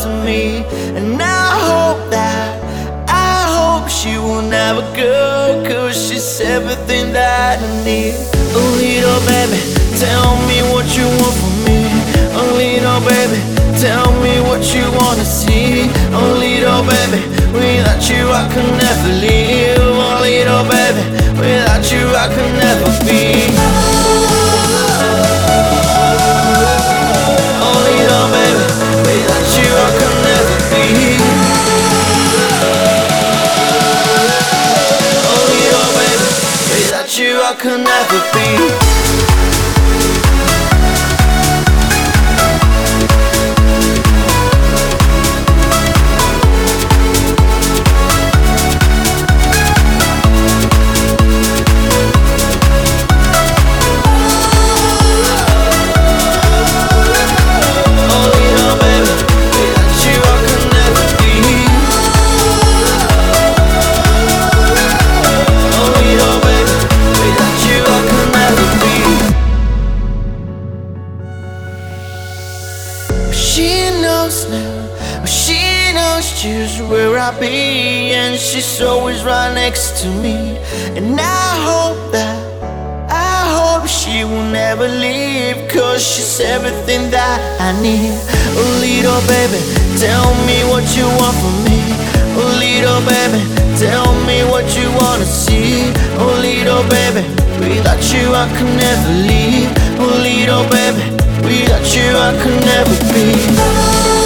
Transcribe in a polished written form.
to me. And I hope she will never go, 'cause she's everything that I need. Oh little baby, tell me what you want from me. Oh little baby, tell me what you wanna see. Oh little baby, without you I can never live. Oh little baby, without you I can never be. Oh little baby, without you I can never be. Oh little baby, without you I can never be. She knows just where I'll be, and she's always right next to me. And I hope she will never leave, 'cause she's everything that I need. Oh little baby, tell me what you want from me. Oh little baby, tell me what you wanna see. Oh little baby, without you I can never leave. Oh little baby, without you I can never be.